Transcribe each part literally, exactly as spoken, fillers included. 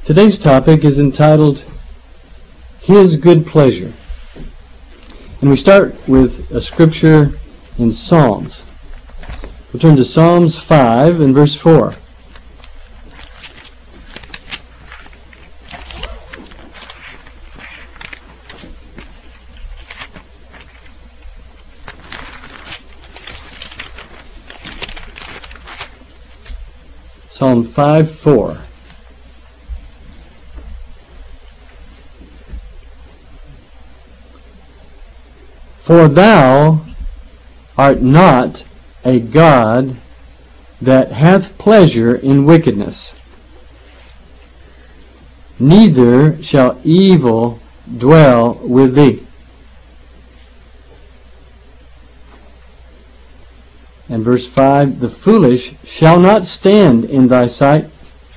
Today's topic is entitled His Good Pleasure. And we start with a scripture in Psalms. We'll turn to Psalms five and verse four. Psalm five four. For thou art not a God that hath pleasure in wickedness, neither shall evil dwell with thee. And verse five, the foolish shall not stand in thy sight.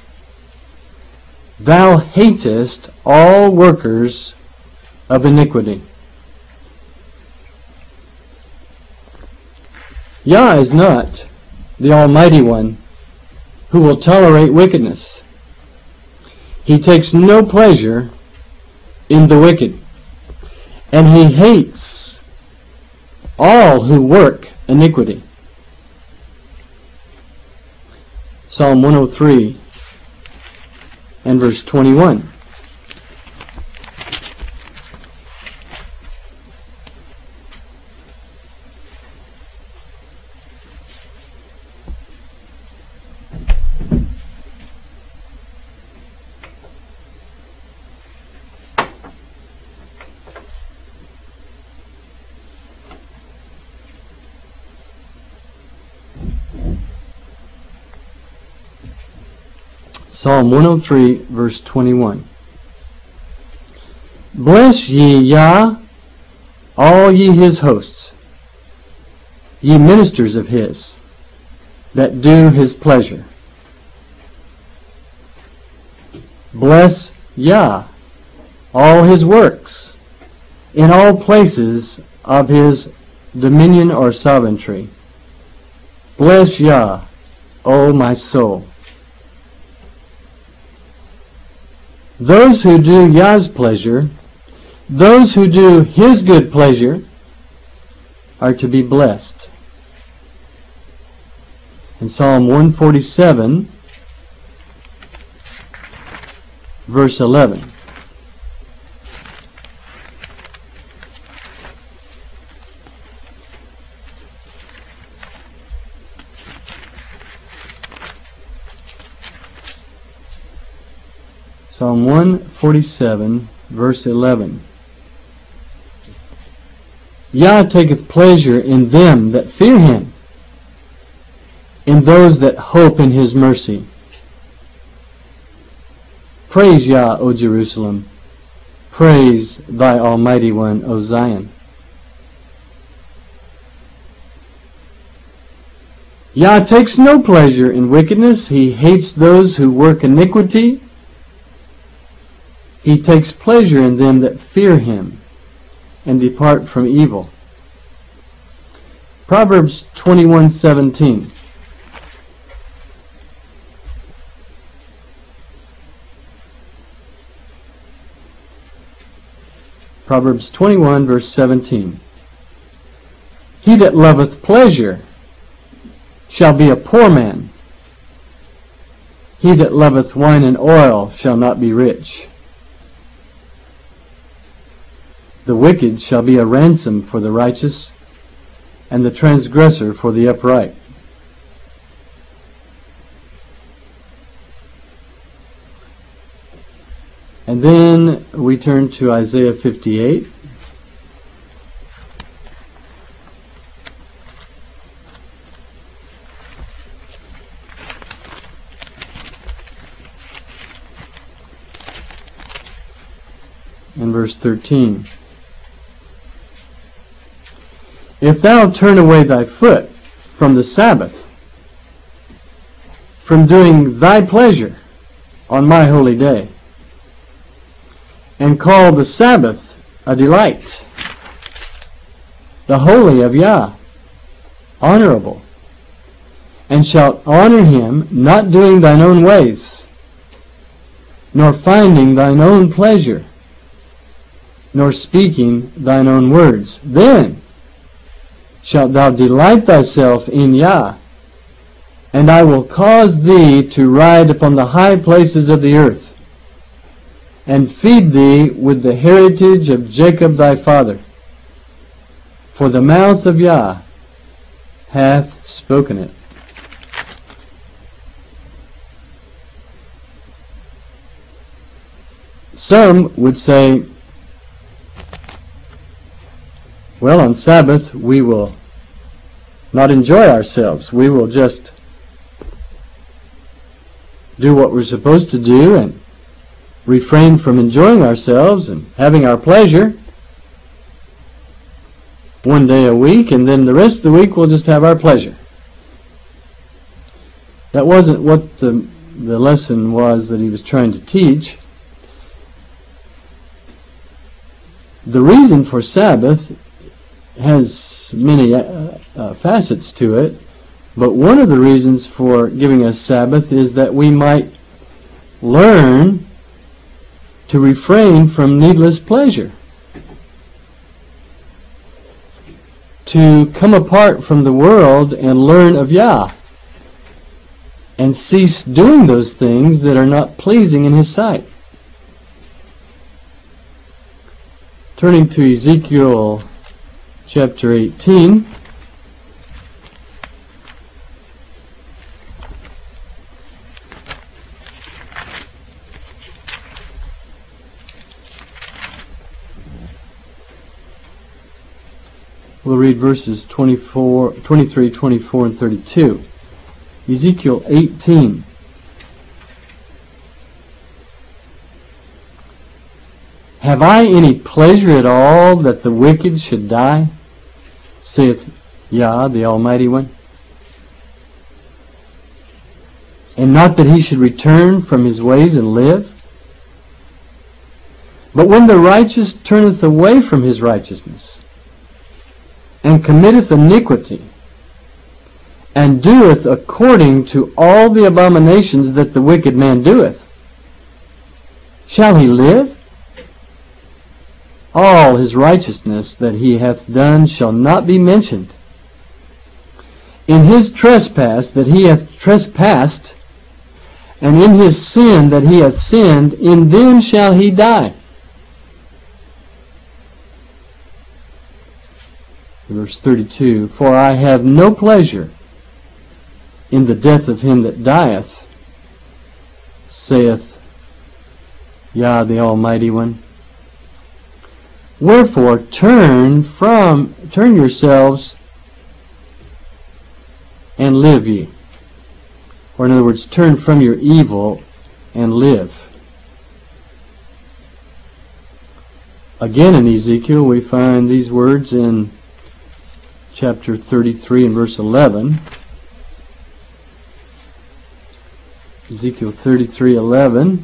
Thou hatest all workers of iniquity. Yah is not the Almighty One who will tolerate wickedness. He takes no pleasure in the wicked, and He hates all who work iniquity. Psalm one oh three and verse twenty-one. Psalm one oh three, verse twenty-one. Bless ye Yah, all ye His hosts, ye ministers of His, that do His pleasure. Bless Yah, all His works, in all places of His dominion or sovereignty. Bless Yah, O my soul. Those who do Yah's pleasure, those who do His good pleasure, are to be blessed. In Psalm one forty-seven, verse eleven. Psalm one forty-seven, verse eleven. Yah taketh pleasure in them that fear Him, in those that hope in His mercy. Praise Yah, O Jerusalem. Praise thy Almighty One, O Zion. Yah takes no pleasure in wickedness. He hates those who work iniquity. He takes pleasure in them that fear Him and depart from evil. Proverbs twenty-one seventeen. Proverbs twenty-one, verse seventeen. He that loveth pleasure shall be a poor man. He that loveth wine and oil shall not be rich. The wicked shall be a ransom for the righteous, and the transgressor for the upright. And then we turn to Isaiah fifty-eight. And verse thirteen. If thou turn away thy foot from the Sabbath, from doing thy pleasure on my holy day, and call the Sabbath a delight, the holy of Yah, honorable, and shalt honor Him, not doing thine own ways, nor finding thine own pleasure, nor speaking thine own words. Then shalt thou delight thyself in Yah, and I will cause thee to ride upon the high places of the earth, and feed thee with the heritage of Jacob thy father. For the mouth of Yah hath spoken it. Some would say, well, on Sabbath we will not enjoy ourselves. We will just do what we're supposed to do and refrain from enjoying ourselves and having our pleasure one day a week, and then the rest of the week we'll just have our pleasure. That wasn't what the, the lesson was that he was trying to teach. The reason for Sabbath has many uh, uh, facets to it, but one of the reasons for giving us Sabbath is that we might learn to refrain from needless pleasure, to come apart from the world and learn of Yah, and cease doing those things that are not pleasing in His sight. Turning to Ezekiel chapter eighteen. We'll read verses twenty-four, twenty-three, twenty-four, and thirty-two. Ezekiel eighteen. Have I any pleasure at all that the wicked should die, saith Yah, the Almighty One, and not that he should return from his ways and live? But when the righteous turneth away from his righteousness, and committeth iniquity, and doeth according to all the abominations that the wicked man doeth, shall he live? All his righteousness that he hath done shall not be mentioned. In his trespass that he hath trespassed, and in his sin that he hath sinned, in them shall he die. Verse thirty-two, For I have no pleasure in the death of him that dieth, saith Yah, the Almighty One. Wherefore turn from turn yourselves and live ye. Or in other words, turn from your evil and live. Again in Ezekiel we find these words in chapter thirty-three and verse eleven. Ezekiel thirty-three eleven.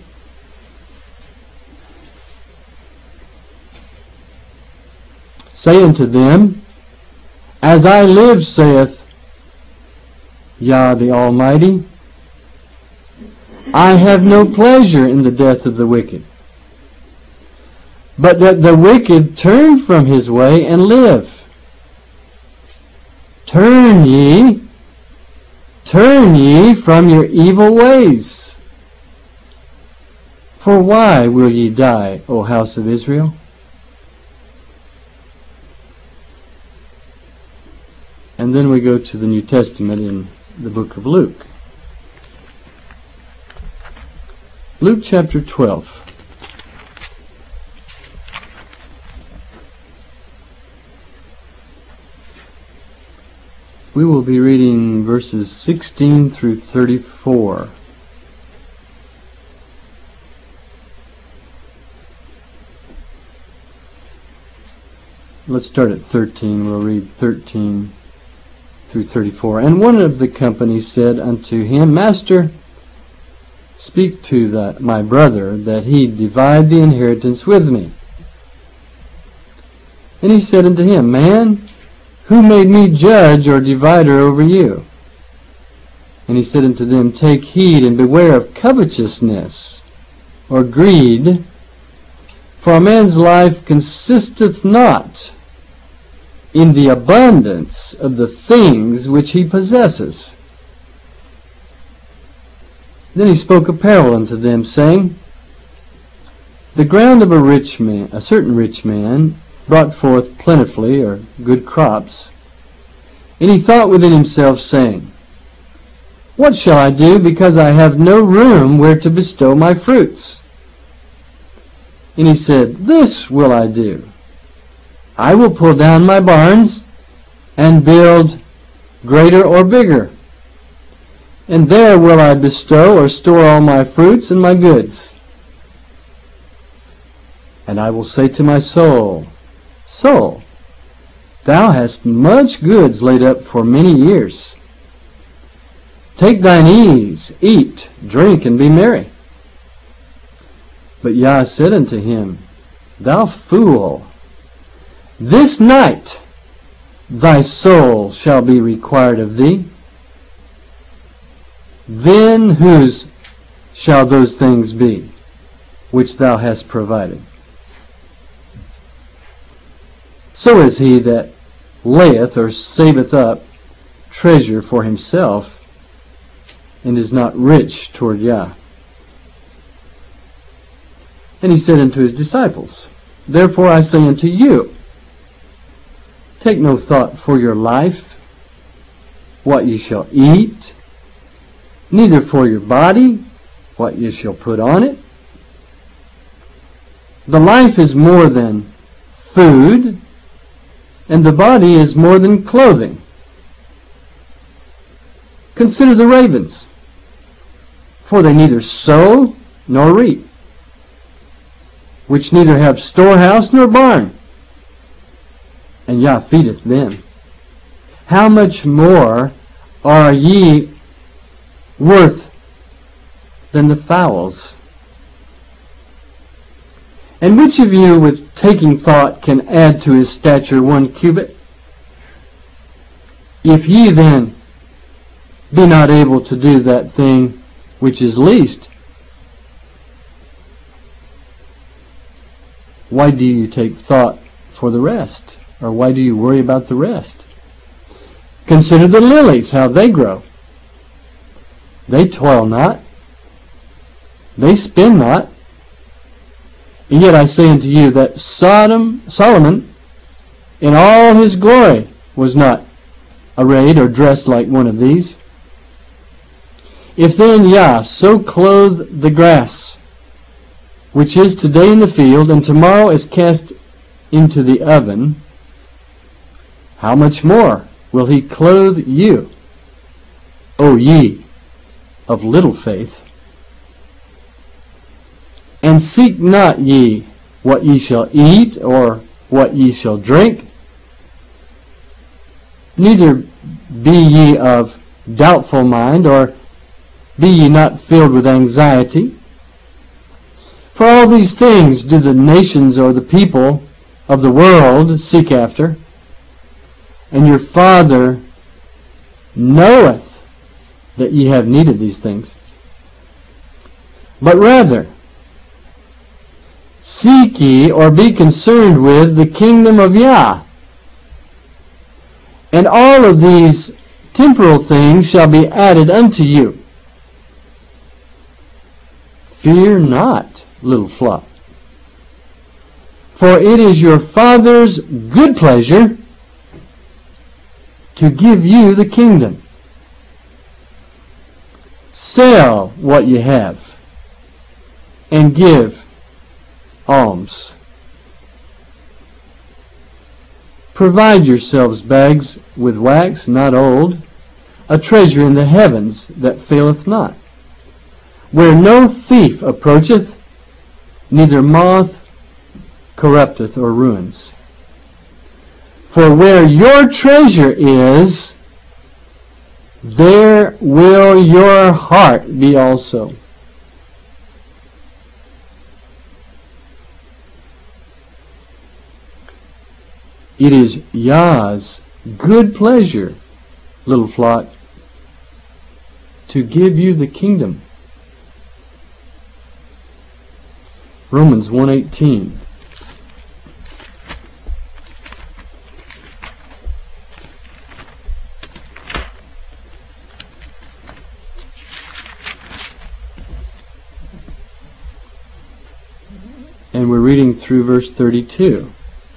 Say unto them, As I live, saith Yah the Almighty, I have no pleasure in the death of the wicked, but that the wicked turn from his way and live. Turn ye, turn ye from your evil ways. For why will ye die, O house of Israel? And then we go to the New Testament in the book of Luke. Luke chapter twelve. We will be reading verses sixteen through thirty-four. Let's start at thirteen. We'll read thirteen through thirty-four. And one of the company said unto him, Master, speak to the, my brother, that he divide the inheritance with me. And he said unto him, Man, who made me judge or divider over you? And he said unto them, Take heed and beware of covetousness, or greed, for a man's life consisteth not in the abundance of the things which he possesses. Then he spoke a parable unto them, saying, The ground of a rich man, a certain rich man, brought forth plentifully, or good crops. And he thought within himself, saying, What shall I do, because I have no room where to bestow my fruits? And he said, This will I do. I will pull down my barns, and build greater or bigger. And there will I bestow or store all my fruits and my goods. And I will say to my soul, Soul, thou hast much goods laid up for many years. Take thine ease, eat, drink, and be merry. But Yah said unto him, Thou fool, this night thy soul shall be required of thee. Then whose shall those things be which thou hast provided? So is he that layeth or saveth up treasure for himself, and is not rich toward Yah. And he said unto his disciples, Therefore I say unto you, take no thought for your life, what ye shall eat, neither for your body, what ye shall put on it. The life is more than food, and the body is more than clothing. Consider the ravens, for they neither sow nor reap, which neither have storehouse nor barn, and Yah feedeth them. How much more are ye worth than the fowls? And which of you with taking thought can add to his stature one cubit? If ye then be not able to do that thing which is least, why do you take thought for the rest? Or why do you worry about the rest? Consider the lilies, how they grow. They toil not, they spin not. And yet I say unto you that Sodom, Solomon, in all his glory, was not arrayed or dressed like one of these. If then Yah so clothe the grass, which is today in the field, and tomorrow is cast into the oven, how much more will he clothe you, O ye of little faith? And seek not ye what ye shall eat, or what ye shall drink, neither be ye of doubtful mind, or be ye not filled with anxiety. For all these things do the nations or the people of the world seek after, and your Father knoweth that ye have need of these things. But rather, seek ye, or be concerned with, the kingdom of Yah, and all of these temporal things shall be added unto you. Fear not, little flock, for it is your Father's good pleasure to give you the kingdom. Sell what you have, and give alms. Provide yourselves bags with wax not old, a treasure in the heavens that faileth not, where no thief approacheth, neither moth corrupteth or ruins. For where your treasure is, there will your heart be also. It is Yah's good pleasure, little flock, to give you the kingdom. Romans one eighteen. And we're reading through verse thirty-two.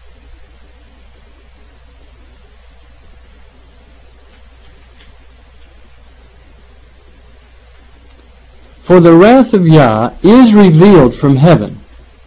For the wrath of Yah is revealed from heaven.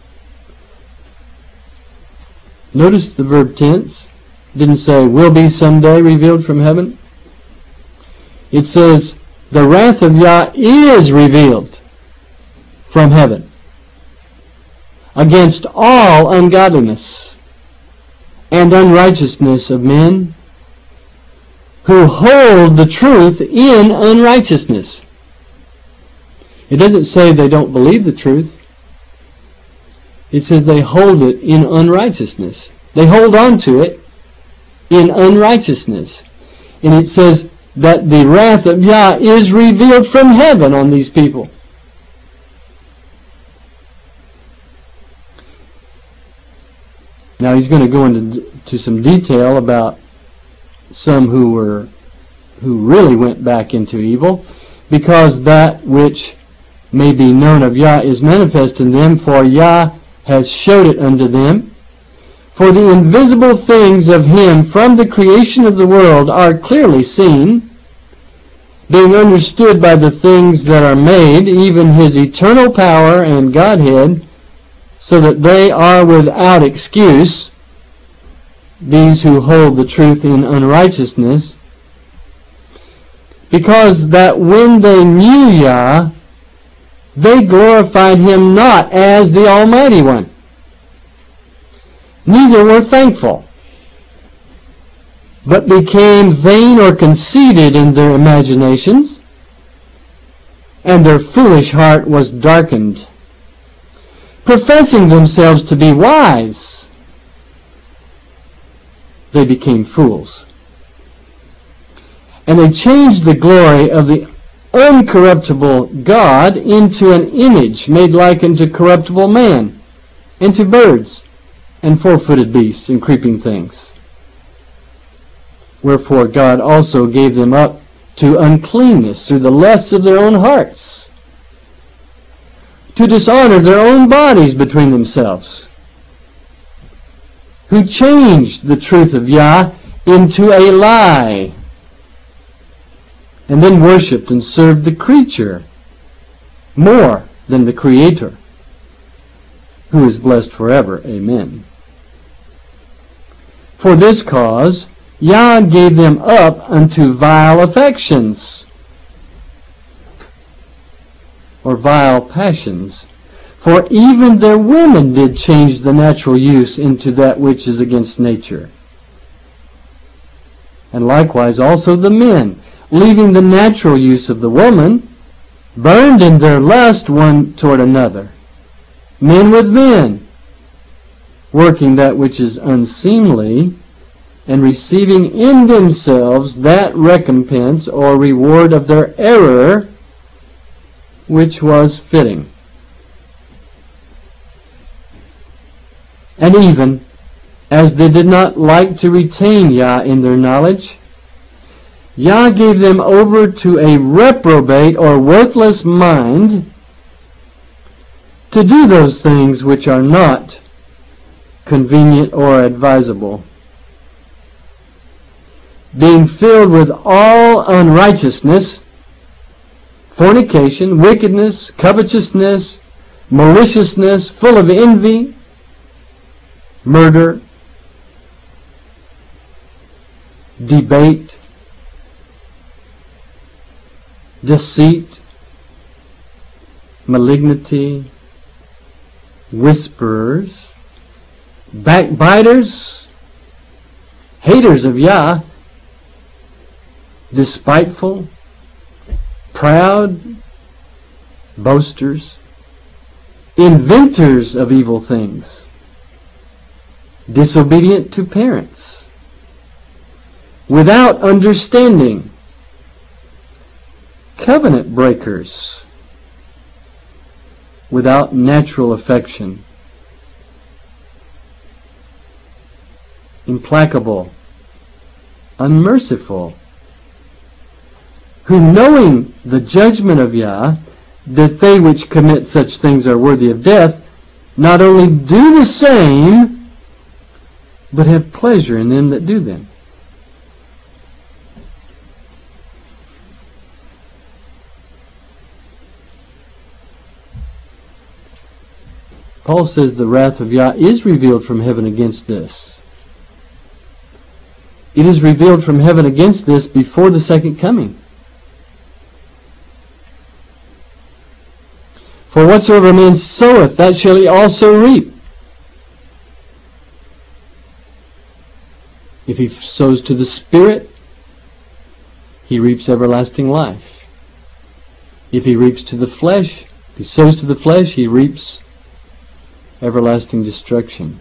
Notice the verb tense. It didn't say will be someday revealed from heaven. It says the wrath of Yah is revealed from heaven against all ungodliness and unrighteousness of men who hold the truth in unrighteousness. It doesn't say they don't believe the truth. It says they hold it in unrighteousness. They hold on to it in unrighteousness. And it says that the wrath of Yah is revealed from heaven on these people. Now he's going to go into to some detail about some who were who really went back into evil, because that which may be known of Yah is manifest in them, for Yah has showed it unto them. For the invisible things of him from the creation of the world are clearly seen, being understood by the things that are made, even his eternal power and Godhead, so that they are without excuse, these who hold the truth in unrighteousness, because that when they knew Yah, they glorified him not as the Almighty One, neither were thankful, but became vain or conceited in their imaginations, and their foolish heart was darkened. Professing themselves to be wise, they became fools. And they changed the glory of the uncorruptible God into an image made like unto corruptible man, and to birds, and four-footed beasts, and creeping things. Wherefore God also gave them up to uncleanness through the lusts of their own hearts, to dishonor their own bodies between themselves, who changed the truth of Yah into a lie, and then worshipped and served the creature more than the Creator, who is blessed forever. Amen. For this cause Yah gave them up unto vile affections, or vile passions. For even their women did change the natural use into that which is against nature. And likewise also the men, leaving the natural use of the woman, burned in their lust one toward another, men with men, working that which is unseemly, and receiving in themselves that recompense or reward of their error, which was fitting. And even as they did not like to retain Yah in their knowledge, Yah gave them over to a reprobate or worthless mind to do those things which are not convenient or advisable, being filled with all unrighteousness, fornication, wickedness, covetousness, maliciousness, full of envy, murder, debate, deceit, malignity, whisperers, backbiters, haters of Yah, despiteful, proud, boasters, inventors of evil things, disobedient to parents, without understanding, covenant breakers, without natural affection, implacable, unmerciful, who knowing the judgment of Yah, that they which commit such things are worthy of death, not only do the same, but have pleasure in them that do them. Paul says the wrath of Yah is revealed from heaven against this. It is revealed from heaven against this before the second coming. For whatsoever a man soweth, that shall he also reap. If he sows to the Spirit, he reaps everlasting life. If he reaps to the flesh, if he sows to the flesh, he reaps everlasting destruction.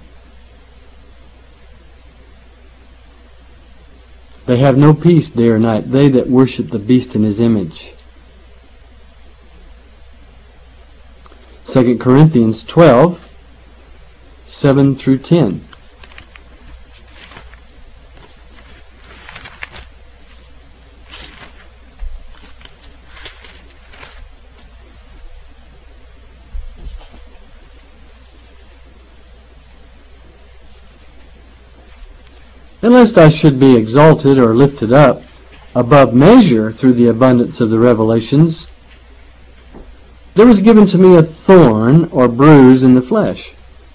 They have no peace day or night, they that worship the beast in his image. Second Corinthians twelve, seven through ten. And lest I should be exalted or lifted up above measure through the abundance of the revelations, there was given to me a thorn or bruise in the flesh,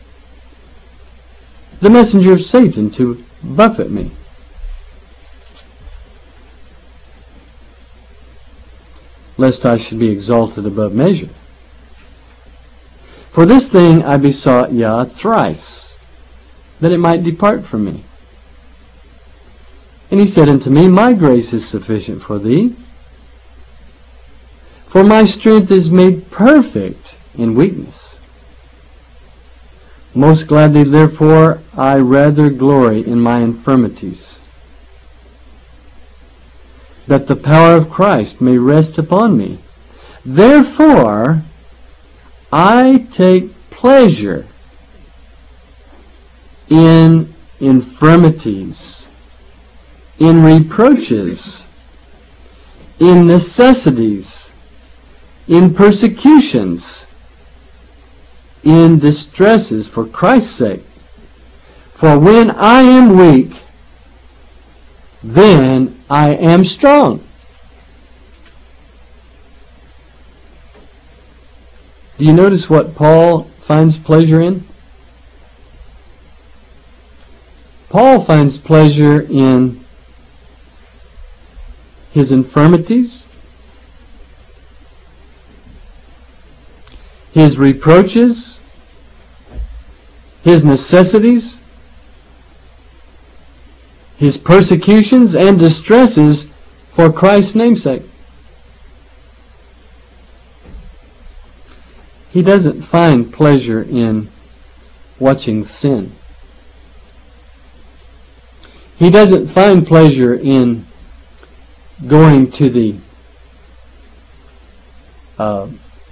the messenger of Satan to buffet me. Lest I should be exalted above measure. For this thing I besought Yah thrice, that it might depart from me. And he said unto me, My grace is sufficient for thee, for my strength is made perfect in weakness. Most gladly, therefore, I rather glory in my infirmities, that the power of Christ may rest upon me. Therefore, I take pleasure in infirmities, in reproaches, in necessities, in persecutions, in distresses for Christ's sake. For when I am weak, then I am strong. Do you notice what Paul finds pleasure in? Paul finds pleasure in his infirmities, his reproaches, his necessities, his persecutions and distresses for Christ's namesake. He doesn't find pleasure in watching sin. He doesn't find pleasure in going to the uh,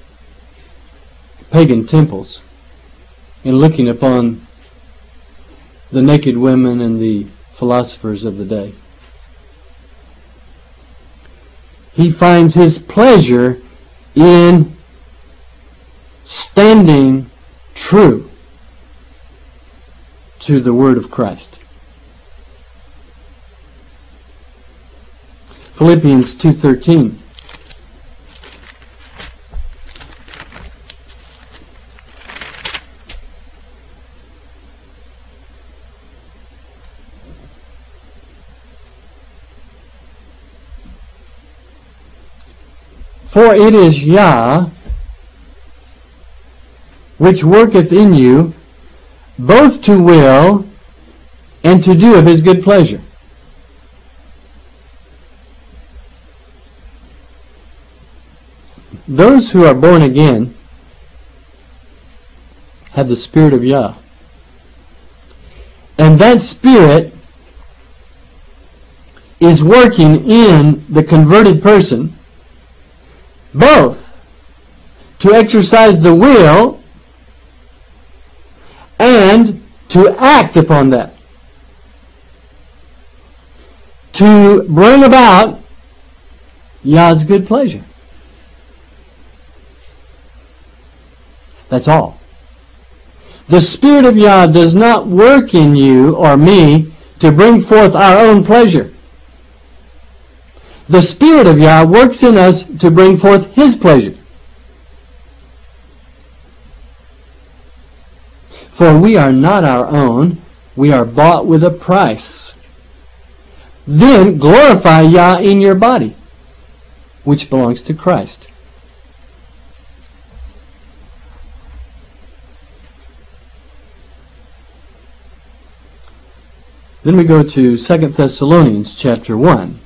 pagan temples and looking upon the naked women and the philosophers of the day. He finds his pleasure in standing true to the Word of Christ. Philippians two thirteen. For it is Yah which worketh in you both to will and to do of his good pleasure. Those who are born again have the Spirit of Yah. And that Spirit is working in the converted person both to exercise the will and to act upon that, to bring about Yah's good pleasure. That's all. The Spirit of Yah does not work in you or me to bring forth our own pleasure. The Spirit of Yah works in us to bring forth His pleasure. For we are not our own, we are bought with a price. Then glorify Yah in your body, which belongs to Christ. Then we go to Second Thessalonians chapter one.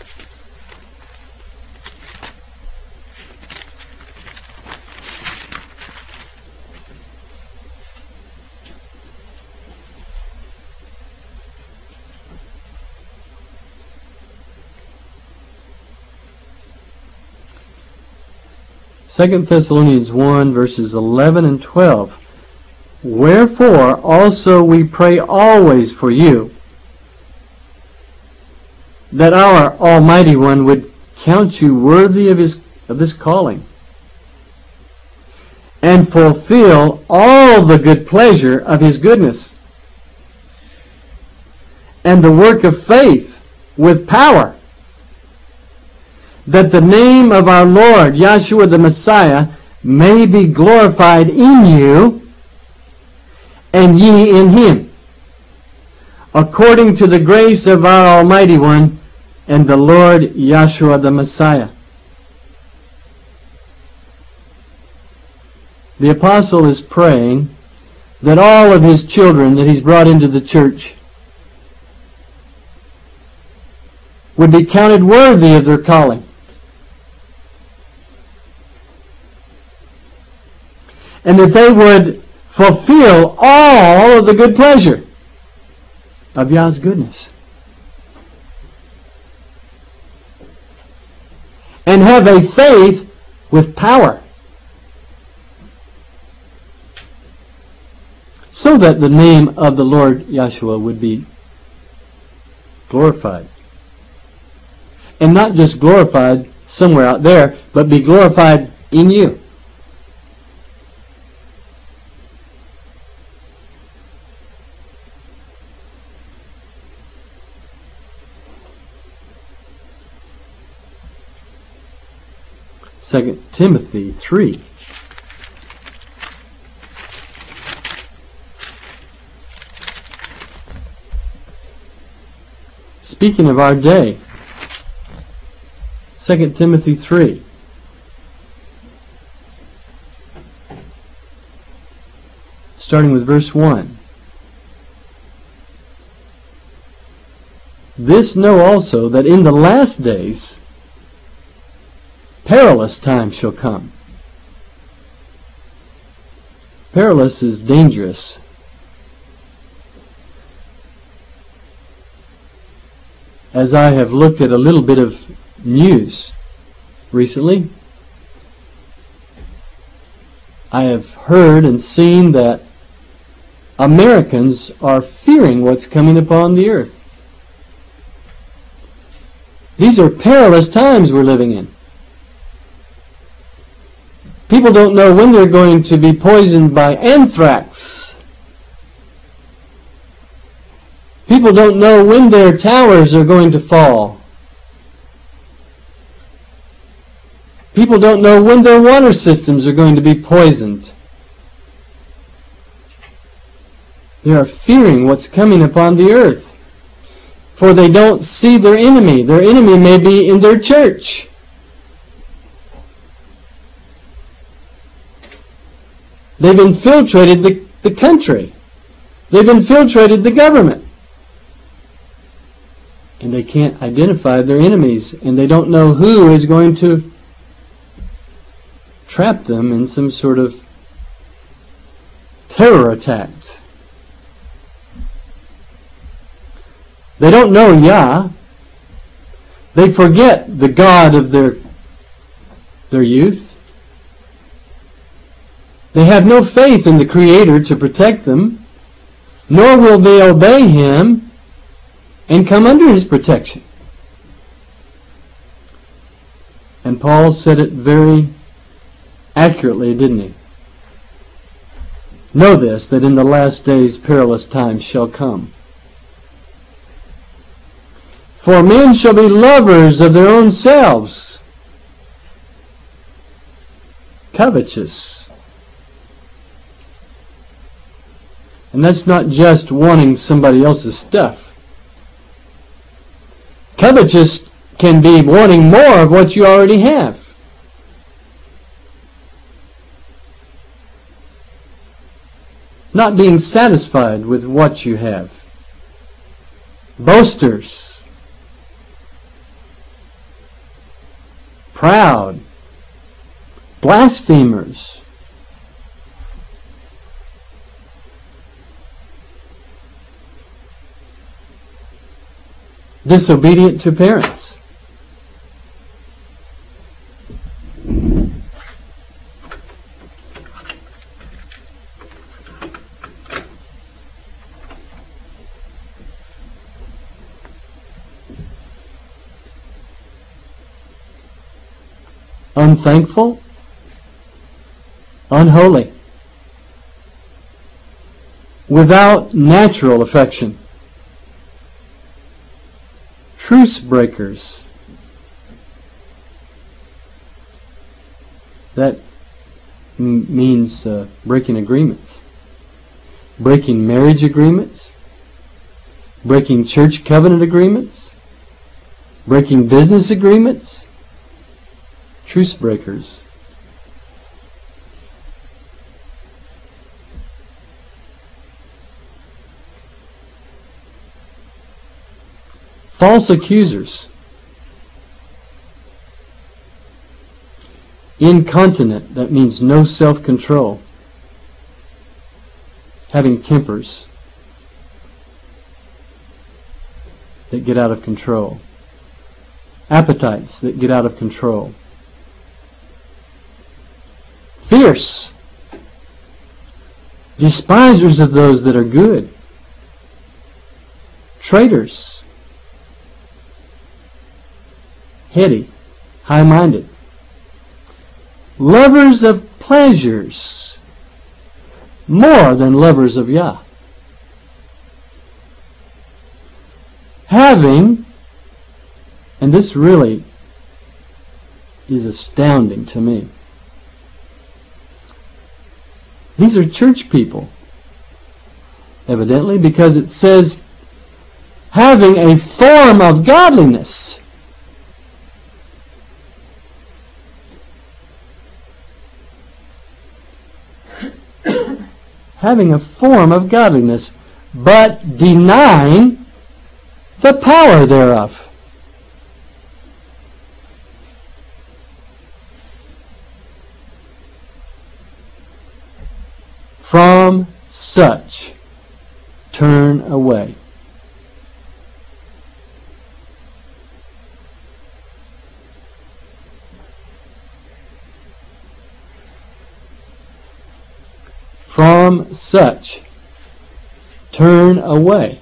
Second Thessalonians one, verses eleven and twelve. Wherefore also we pray always for you, that our Almighty One would count you worthy of his of this calling, and fulfill all the good pleasure of His goodness, and the work of faith with power, that the name of our Lord, Yahshua the Messiah, may be glorified in you, and ye in Him, according to the grace of our Almighty One, and the Lord Yahshua the Messiah. The apostle is praying that all of his children that he's brought into the church would be counted worthy of their calling. And that they would fulfill all of the good pleasure of Yah's goodness. And have a faith with power, so that the name of the Lord Yahshua would be glorified. And not just glorified somewhere out there, but be glorified in you. Second Timothy three. Speaking of our day, Second Timothy three. Starting with verse one. This know also, that in the last days perilous times shall come. Perilous is dangerous. As I have looked at a little bit of news recently, I have heard and seen that Americans are fearing what's coming upon the earth. These are perilous times we're living in. People don't know when they're going to be poisoned by anthrax. People don't know when their towers are going to fall. People don't know when their water systems are going to be poisoned. They are fearing what's coming upon the earth, for they don't see their enemy. Their enemy may be in their church. They've infiltrated the, the country. They've infiltrated the government. And they can't identify their enemies, and they don't know who is going to trap them in some sort of terror attack. They don't know Yah. They forget the God of their, their youth. They have no faith in the Creator to protect them, nor will they obey Him and come under His protection. And Paul said it very accurately, didn't he? Know this, that in the last days perilous times shall come. For men shall be lovers of their own selves, covetous. And that's not just wanting somebody else's stuff. Covetous can be wanting more of what you already have. Not being satisfied with what you have. Boasters. Proud. Blasphemers. Disobedient to parents. Unthankful, unholy, without natural affection, truce breakers. That m- means uh, breaking agreements, breaking marriage agreements, breaking church covenant agreements, breaking business agreements. Truce breakers. False accusers. Incontinent, that means no self-control. Having tempers that get out of control. Appetites that get out of control. Fierce, despisers of those that are good, traitors, heady, high-minded, lovers of pleasures more than lovers of Yah, having, and this really is astounding to me, these are church people, evidently, because it says, having a form of godliness. Having a form of godliness, but denying the power thereof. From such turn away. From such turn away.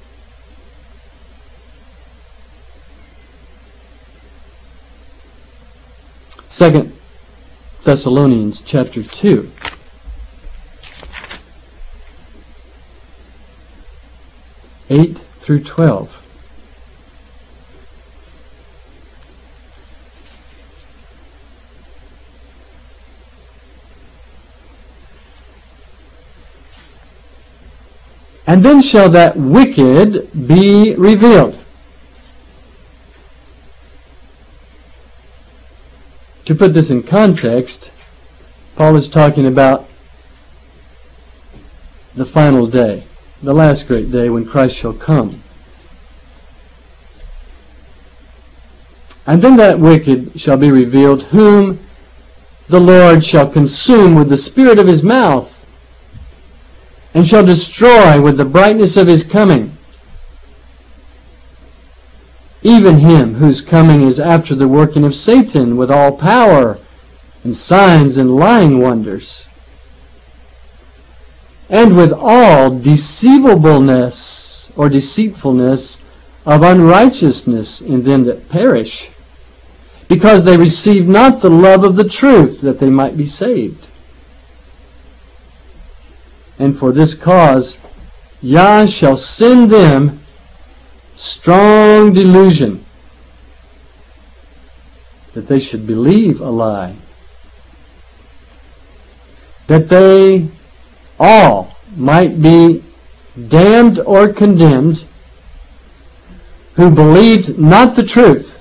Second Thessalonians chapter two. eight through twelve. And then shall that wicked be revealed. To put this in context, Paul is talking about the final day, the last great day when Christ shall come. And then that wicked shall be revealed, whom the Lord shall consume with the spirit of his mouth, and shall destroy with the brightness of his coming, even him whose coming is after the working of Satan with all power and signs and lying wonders, and with all deceivableness or deceitfulness of unrighteousness in them that perish, because they receive not the love of the truth, that they might be saved. And for this cause Yah shall send them strong delusion, that they should believe a lie, that they all might be damned or condemned, who believed not the truth,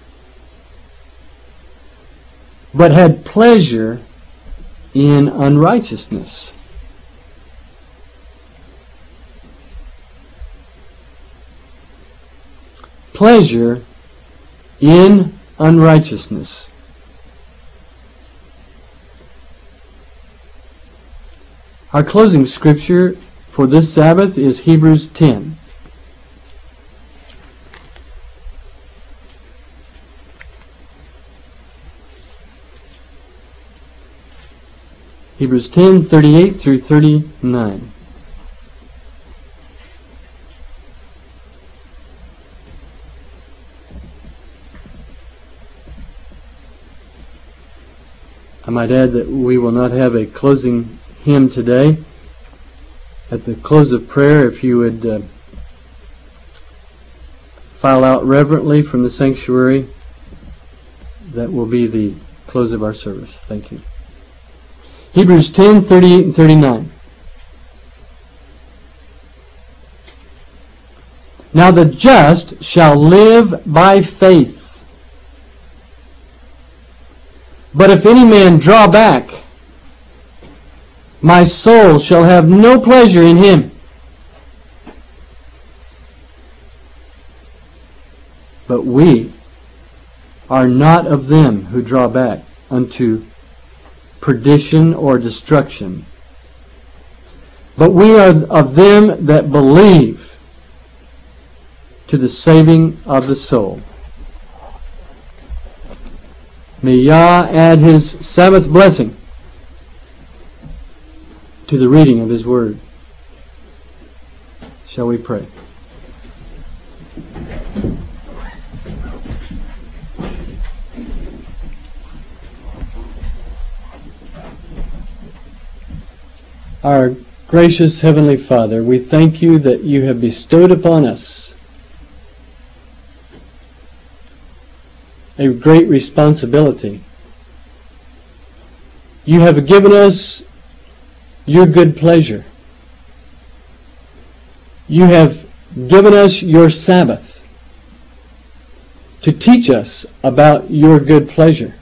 but had pleasure in unrighteousness. Pleasure in unrighteousness. Our closing scripture for this Sabbath is Hebrews ten. Hebrews ten, thirty-eight through thirty-nine. I might add that we will not have a closing hymn today. At the close of prayer, if you would uh, file out reverently from the sanctuary, that will be the close of our service. Thank you. Hebrews ten, thirty-eight and thirty-nine. Now the just shall live by faith. But if any man draw back, my soul shall have no pleasure in him. But we are not of them who draw back unto perdition or destruction, but we are of them that believe to the saving of the soul. May Yah add His Sabbath blessing to the reading of His Word. Shall we pray? Our gracious Heavenly Father, we thank You that You have bestowed upon us a great responsibility. You have given us Your good pleasure. You have given us Your Sabbath to teach us about Your good pleasure.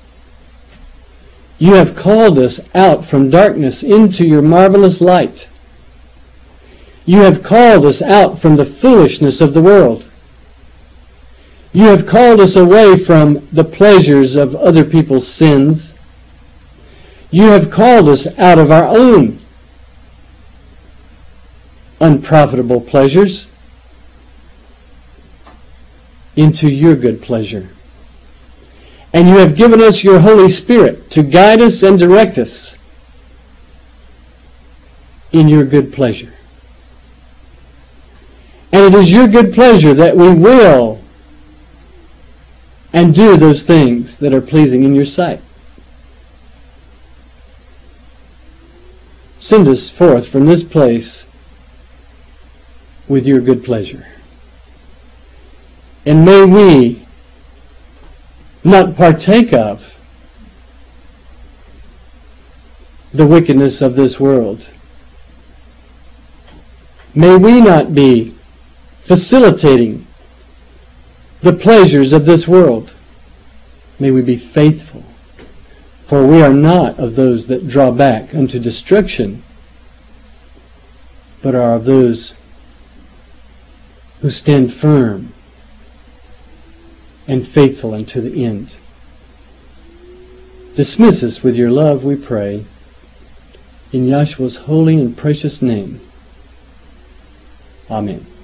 You have called us out from darkness into Your marvelous light. You have called us out from the foolishness of the world. You have called us away from the pleasures of other people's sins. You have called us out of our own unprofitable pleasures into Your good pleasure. And You have given us Your Holy Spirit to guide us and direct us in Your good pleasure. And it is Your good pleasure that we will and do those things that are pleasing in Your sight. Send us forth from this place with Your good pleasure. And may we not partake of the wickedness of this world. May we not be facilitating the pleasures of this world. May we be faithful, for we are not of those that draw back unto destruction, but are of those who stand firm and faithful unto the end. Dismiss us with Your love, we pray, in Yahshua's holy and precious name. Amen.